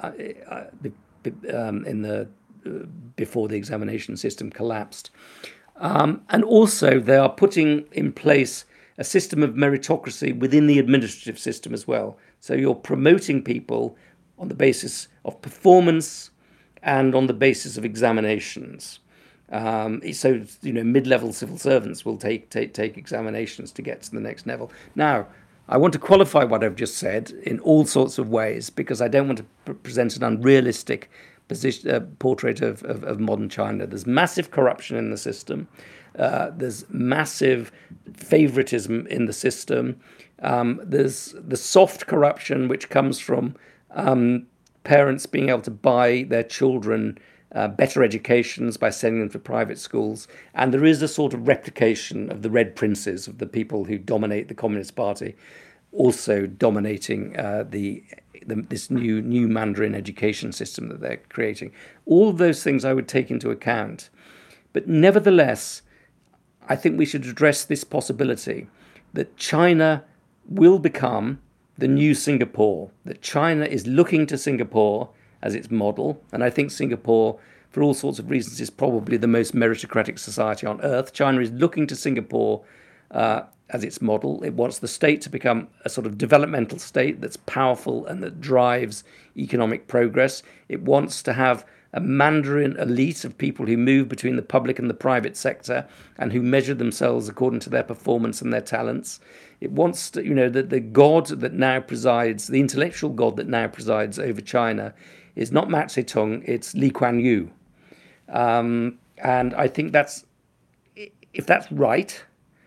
um, in the uh, before the examination system collapsed. Um, and also, they are putting in place a system of meritocracy within the administrative system as well. So you're promoting people on the basis of performance and on the basis of examinations. Um, so, you know, mid-level civil servants will take, take take examinations to get to the next level. Now, I want to qualify what I've just said in all sorts of ways, because I don't want to pre- present an unrealistic position, uh, portrait of, of, of modern China. There's massive corruption in the system. Uh, there's massive favoritism in the system. Um, there's the soft corruption, which comes from um, parents being able to buy their children Uh, better educations by sending them to private schools. And there is a sort of replication of the Red Princes, of the people who dominate the Communist Party, also dominating uh, the, the this new new Mandarin education system that they're creating. All of those things I would take into account. But nevertheless, I think we should address this possibility that China will become the new Singapore, that China is looking to Singapore as its model. And I think Singapore, for all sorts of reasons, is probably the most meritocratic society on earth. China is looking to Singapore uh, as its model. It wants the state to become a sort of developmental state that's powerful and that drives economic progress. It wants to have a Mandarin elite of people who move between the public and the private sector and who measure themselves according to their performance and their talents. It wants to, you know, that the God that now presides, the intellectual God that now presides over China is not Mao Zedong, it's Lee Kuan Yew. Um, and I think that's, if that's right,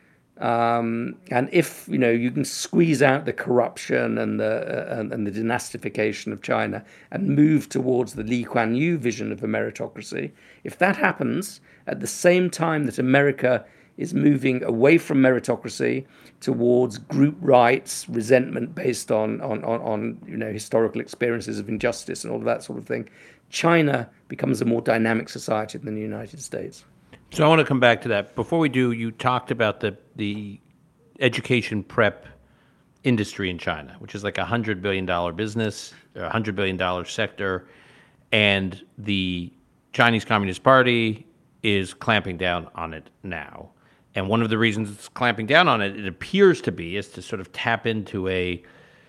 um, and if, you know, you can squeeze out the corruption and the uh, and, and the dynastification of China and move towards the Lee Kuan Yew vision of a meritocracy, if that happens at the same time that America is moving away from meritocracy towards group rights, resentment based on, on, on, on you know, historical experiences of injustice and all of that sort of thing, China becomes a more dynamic society than the United States. So I want to come back to that. Before we do, you talked about the the education prep industry in China, which is like a one hundred billion dollars business, a one hundred billion dollars sector, and the Chinese Communist Party is clamping down on it now. And one of the reasons it's clamping down on it, it appears to be, is to sort of tap into a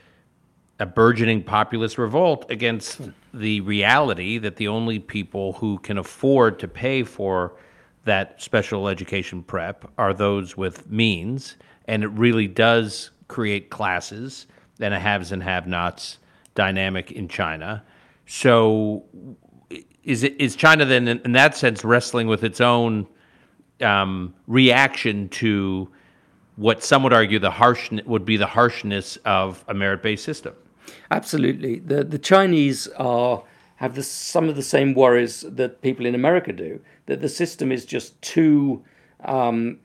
a burgeoning populist revolt against the reality that the only people who can afford to pay for that special education prep are those with means, and it really does create classes and a haves and have-nots dynamic in China. So is it is China then, in, in that sense, wrestling with its own um, reaction to what some would argue the harsh would be the harshness of a merit-based system? Absolutely. The the Chinese are have the, some of the same worries that people in America do, that the system is just too um,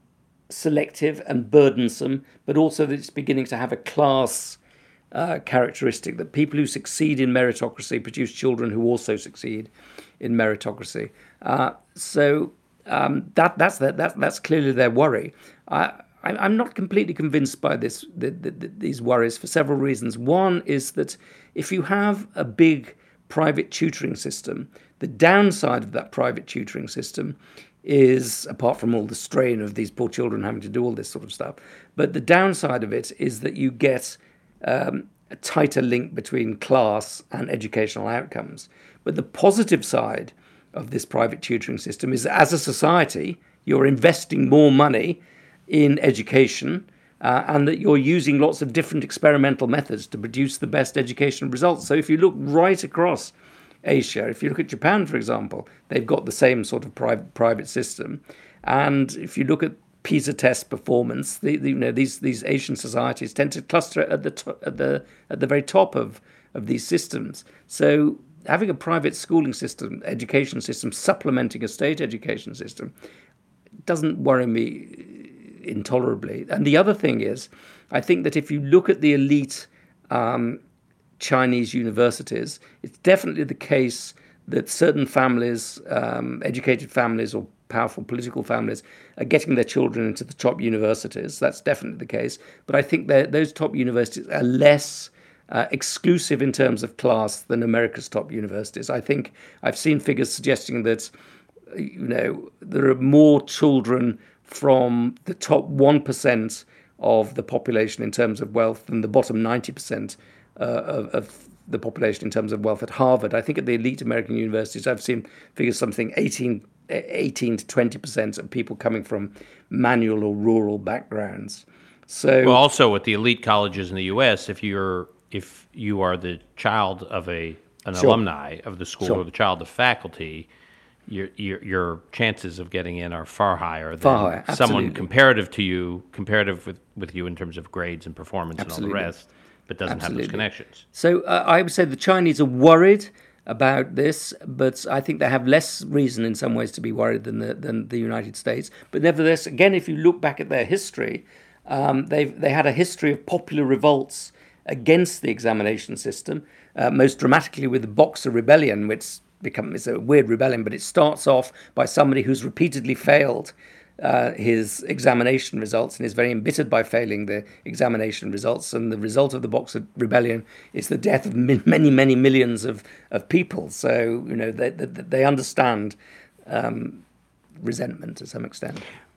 selective and burdensome, but also that it's beginning to have a class uh, characteristic, that people who succeed in meritocracy produce children who also succeed in meritocracy. Uh, so um, that that's that, that that's clearly their worry. I, I'm not completely convinced by this the, the, the, these worries for several reasons. One is that if you have a big private tutoring system, the downside of that private tutoring system is, apart from all the strain of these poor children having to do all this sort of stuff, but the downside of it is that you get um, a tighter link between class and educational outcomes. But the positive side of this private tutoring system is that as a society, you're investing more money in education, uh, and that you're using lots of different experimental methods to produce the best educational results. So if you look right across Asia, if you look at Japan, for example, they've got the same sort of private private system. And if you look at PISA test performance, the, the, you know these these Asian societies tend to cluster at the to, at the at the very top of of these systems. So having a private schooling system, education system, supplementing a state education system, doesn't worry me intolerably. And the other thing is, I think that if you look at the elite um, Chinese universities, it's definitely the case that certain families, um, educated families or powerful political families, are getting their children into the top universities. That's definitely the case. But I think that those top universities are less uh, exclusive in terms of class than America's top universities. I think I've seen figures suggesting that, you know, there are more children from the top one percent of the population in terms of wealth than the bottom ninety percent uh, of, of the population in terms of wealth at Harvard. I think at the elite American universities, I've seen figures something eighteen, eighteen to twenty percent of people coming from manual or rural backgrounds. So, well, also at the elite colleges in the U S, if you're if you are the child of a an Sure. alumni of the school Sure. or the child of faculty, Your, your your chances of getting in are far higher than Far higher, someone absolutely. comparative to you, comparative with, with you in terms of grades and performance Absolutely. and all the rest, but doesn't have Absolutely. those connections. So uh, I would say the Chinese are worried about this, but I think they have less reason in some ways to be worried than the, than the United States. But nevertheless, again, if you look back at their history, um, they've they had a history of popular revolts against the examination system, uh, most dramatically with the Boxer Rebellion, which become it's a weird rebellion, but it starts off by somebody who's repeatedly failed uh, his examination results and is very embittered by failing the examination results. And the result of the Boxer Rebellion is the death of mi- many, many millions of, of people. So, you know, they, they, they understand um, resentment to some extent.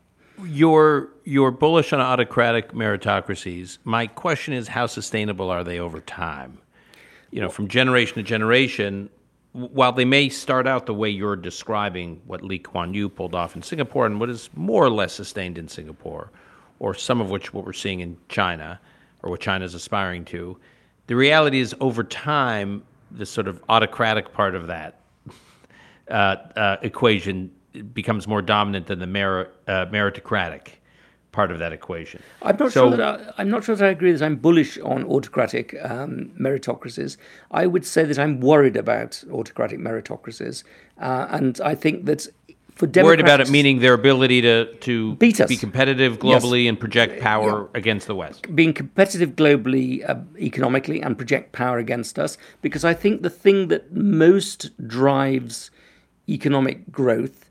You're, you're bullish on autocratic meritocracies. My question is, how sustainable are they over time? You know, from generation to generation, while they may start out the way you're describing what Lee Kuan Yew pulled off in Singapore and what is more or less sustained in Singapore, or some of which what we're seeing in China, or what China is aspiring to, the reality is over time, the sort of autocratic part of that uh, uh, equation becomes more dominant than the merit, uh, meritocratic part of that equation. I'm not so, sure that I, I'm not sure that I agree that I'm bullish on autocratic um, meritocracies. I would say that I'm worried about autocratic meritocracies, uh, and I think that for Democrats, worried about it meaning their ability to to beat us. be competitive globally Yes. and project power Yeah. against the West. Being competitive globally, uh, economically, and project power against us, because I think the thing that most drives economic growth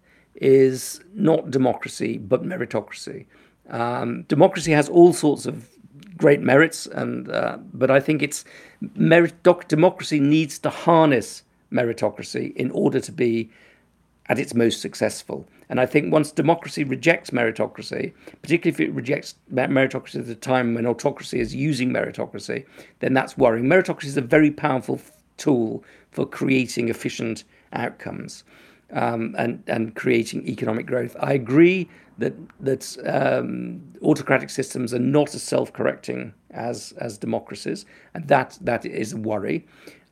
is not democracy but meritocracy. Um, democracy has all sorts of great merits, and uh, but I think it's merit. Democracy needs to harness meritocracy in order to be at its most successful. And I think once democracy rejects meritocracy, particularly if it rejects meritocracy at a time when autocracy is using meritocracy, then that's worrying. Meritocracy is a very powerful tool for creating efficient outcomes um, and and creating economic growth. I agree that that um, autocratic systems are not as self-correcting as as democracies, and that that is a worry.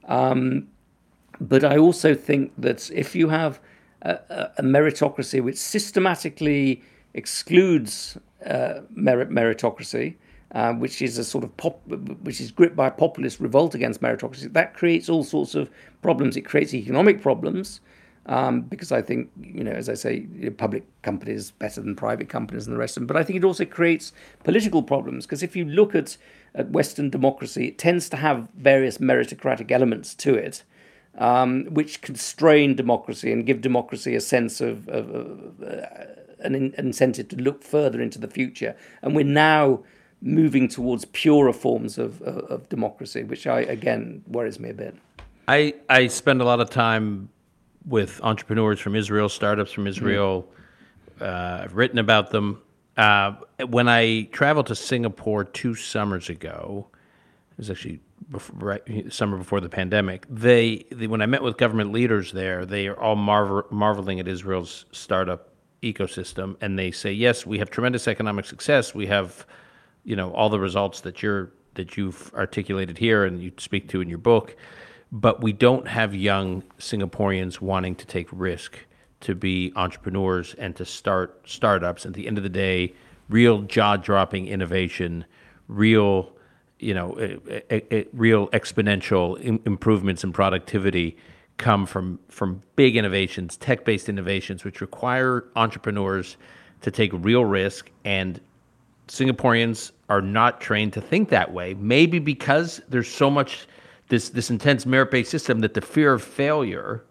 Um, but I also think that if you have a, a meritocracy which systematically excludes uh, merit, meritocracy, uh, which is a sort of pop, which is gripped by a populist revolt against meritocracy, that creates all sorts of problems. It creates economic problems. Um, because I think, you know, as I say, public companies better than private companies and the rest of them. But I think it also creates political problems, because if you look at, at Western democracy, it tends to have various meritocratic elements to it, um, which constrain democracy and give democracy a sense of, of, of uh, an in, incentive to look further into the future. And we're now moving towards purer forms of, of, of democracy, which I, again, worries me a bit. I, I spend a lot of time with entrepreneurs from Israel, startups from Israel. Mm. Uh, I've written about them. Uh, when I traveled to Singapore two summers ago, it was actually before, right, summer before the pandemic, they, they when I met with government leaders there, they are all marvel, marveling at Israel's startup ecosystem, and they say, yes, we have tremendous economic success. We have, you know, all the results that you're that you've articulated here and you speak to in your book. But we don't have young Singaporeans wanting to take risk, to be entrepreneurs and to start startups. At the end of the day, real jaw-dropping innovation, real, you know, a, a, a real exponential im- improvements in productivity come from from big innovations, tech-based innovations, which require entrepreneurs to take real risk. And Singaporeans are not trained to think that way. Maybe because there's so much This this intense merit-based system that the fear of failure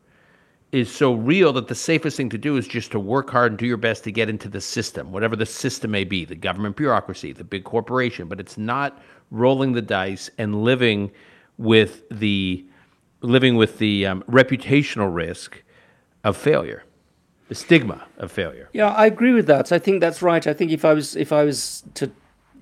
is so real that the safest thing to do is just to work hard and do your best to get into the system, whatever the system may be, the government bureaucracy, the big corporation. But it's not rolling the dice and living with the living with the um, reputational risk of failure, the stigma of failure. Yeah, I agree with that. I think that's right. I think if I was if I was to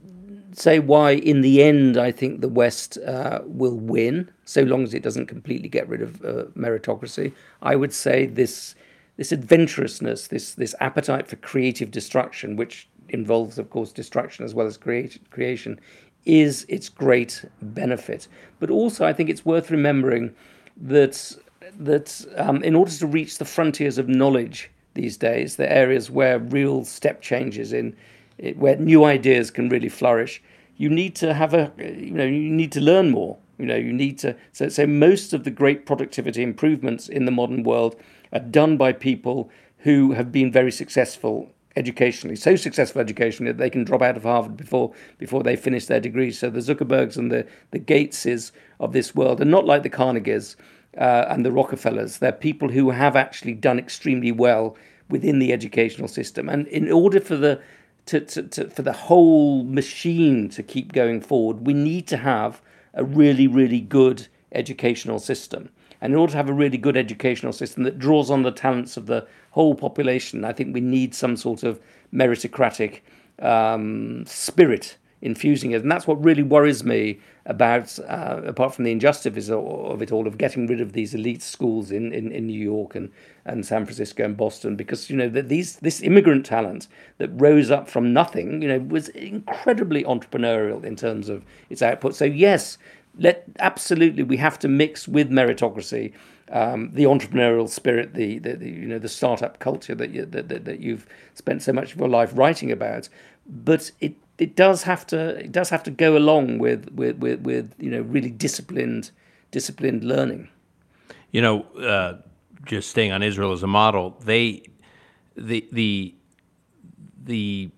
say why, in the end, I think the West uh, will win, so long as it doesn't completely get rid of uh, meritocracy. I would say this this adventurousness, this this appetite for creative destruction, which involves, of course, destruction as well as create, creation, is its great benefit. But also, I think it's worth remembering that that um, in order to reach the frontiers of knowledge these days, the areas where real step changes in It, where new ideas can really flourish, you need to have a, you know, you need to learn more. You know, you need to, so, so most of the great productivity improvements in the modern world are done by people who have been very successful educationally, so successful educationally that they can drop out of Harvard before before they finish their degrees. So the Zuckerbergs and the, the Gateses of this world are not like the Carnegies uh, and the Rockefellers. They're people who have actually done extremely well within the educational system. And in order for the To, to, to, for the whole machine to keep going forward, we need to have a really, really good educational system. And in order to have a really good educational system that draws on the talents of the whole population, I think we need some sort of meritocratic um, spirit infusing it. And that's what really worries me about, uh, apart from the injustice of it all, of getting rid of these elite schools in, in, in New York and, and San Francisco and Boston, because, you know, that these this immigrant talent that rose up from nothing, you know, was incredibly entrepreneurial in terms of its output. So yes, let absolutely we have to mix with meritocracy um, the entrepreneurial spirit, the, the, the you know the startup culture that you that, that, that you've spent so much of your life writing about, but it. It does have to. It does have to go along with, with, with, with you know really disciplined, disciplined learning. You know, uh, just staying on Israel as a model, they, the the the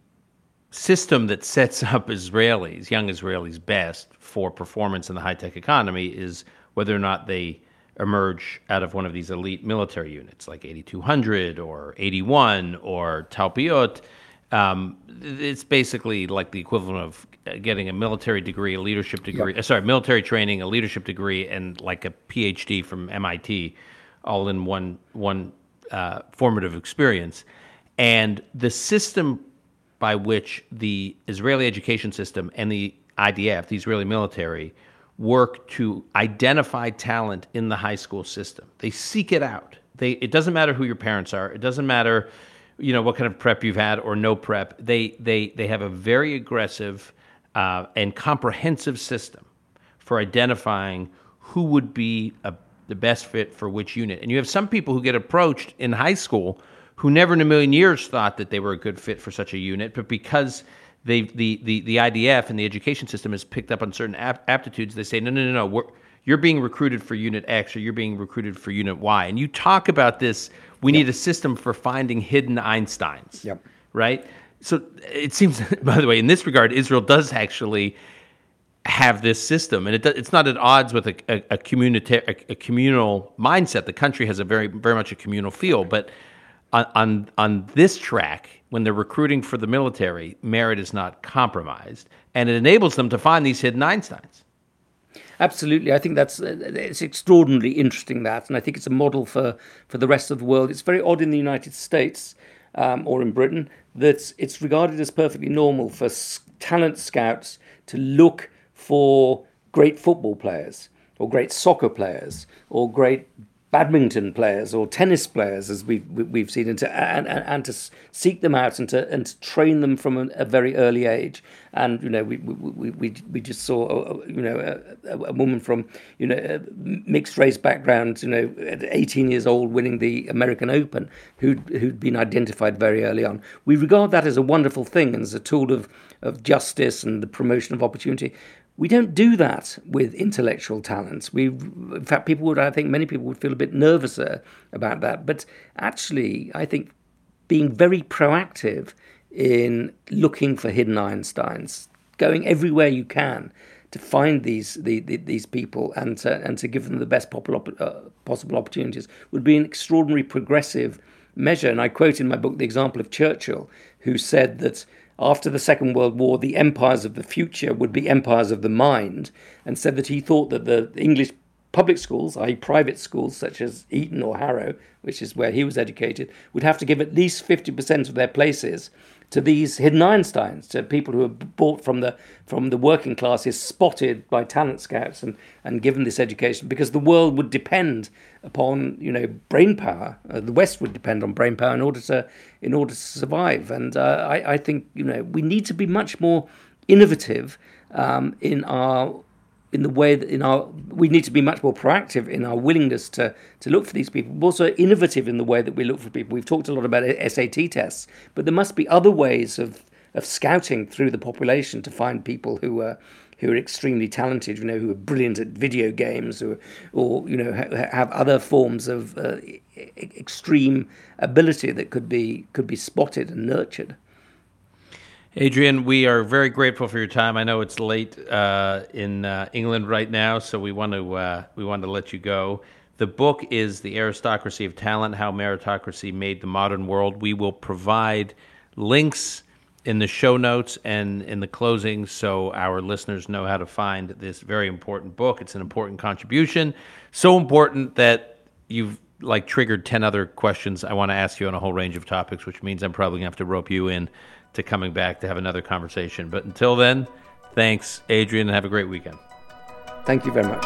system that sets up Israelis, young Israelis, best for performance in the high tech economy is whether or not they emerge out of one of these elite military units like eighty-two hundred or eighty-one or Talpiot. Um, it's basically like the equivalent of getting a military degree, a leadership degree, yep. uh, sorry, military training, a leadership degree, and like a P H D from M I T, all in one one uh, formative experience. And the system by which the Israeli education system and the I D F, the Israeli military, work to identify talent in the high school system. They seek it out. They it doesn't matter who your parents are. It doesn't matter, you know, what kind of prep you've had or no prep. They they they have a very aggressive uh, and comprehensive system for identifying who would be a, the best fit for which unit. And you have some people who get approached in high school who never in a million years thought that they were a good fit for such a unit, but because they the the, the I D F and the education system has picked up on certain ap- aptitudes, they say, no, no, no, no, we're, you're being recruited for unit X or you're being recruited for unit Y. And you talk about this. We yep. need a system for finding hidden Einsteins, yep. right? So it seems, by the way, in this regard, Israel does actually have this system, and it does, it's not at odds with a, a, a, communita- a, a communal mindset. The country has a very, very much a communal feel, but on, on on this track, when they're recruiting for the military, merit is not compromised, and it enables them to find these hidden Einsteins. Absolutely. I think that's uh, it's extraordinarily interesting, that, and I think it's a model for, for the rest of the world. It's very odd in the United States um, or in Britain that it's regarded as perfectly normal for s- talent scouts to look for great football players or great soccer players or great badminton players or tennis players, as we've we've seen, and to and, and, and to seek them out and to and to train them from a, a very early age. And you know, we we we, we just saw a, you know a, a woman from you know a mixed race background, you know, at eighteen years old, winning the American Open, who'd who'd been identified very early on. We regard that as a wonderful thing and as a tool of of justice and the promotion of opportunity. We don't do that with intellectual talents. We, in fact, people would, I think many people would feel a bit nervous uh, about that. But actually, I think being very proactive in looking for hidden Einsteins, going everywhere you can to find these the, the, these people and to, and to give them the best possible, uh, possible opportunities would be an extraordinary progressive measure. And I quote in my book the example of Churchill, who said that after the Second World War, the empires of the future would be empires of the mind, and said that he thought that the English public schools, that is private schools such as Eton or Harrow, which is where he was educated, would have to give at least fifty percent of their places to these hidden Einsteins, to people who are bought from the from the working classes, spotted by talent scouts and, and given this education, because the world would depend upon, you know, brain power. Uh, the West would depend on brain power in order to in order to survive. And uh, I, I think, you know, we need to be much more innovative um, in our in the way that in our we need to be much more proactive in our willingness to to look for these people, but also innovative in the way that we look for people. We've talked a lot about S A T tests, but there must be other ways of of scouting through the population to find people who are who are extremely talented, you know, who are brilliant at video games, or or you know ha- have other forms of uh, e- extreme ability that could be could be spotted and nurtured. Adrian, we are very grateful for your time. I know it's late uh, in uh, England right now, so we want to uh, we want to let you go. The book is The Aristocracy of Talent: How Meritocracy Made the Modern World. We will provide links in the show notes and in the closing so our listeners know how to find this very important book. It's an important contribution, so important that you've like triggered ten other questions I want to ask you on a whole range of topics, which means I'm probably going to have to rope you in to coming back to have another conversation. But until then, Thanks, Adrian, and have a great weekend. Thank you very much.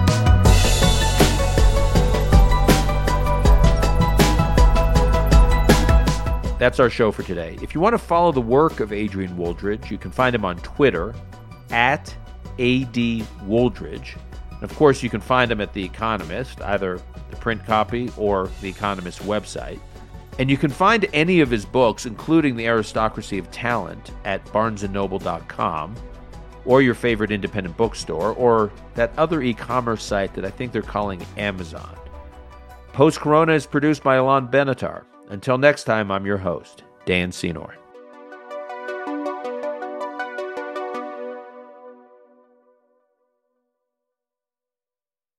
That's our show for today. If you want to follow the work of Adrian Wooldridge, you can find him on Twitter at A D Wooldridge. And of course, you can find him at The Economist, either the print copy or The Economist website. And you can find any of his books, including The Aristocracy of Talent, at barnes and noble dot com, or your favorite independent bookstore, or that other e-commerce site that I think they're calling Amazon. Post Corona is produced by Alon Benatar. Until next time, I'm your host, Dan Senor.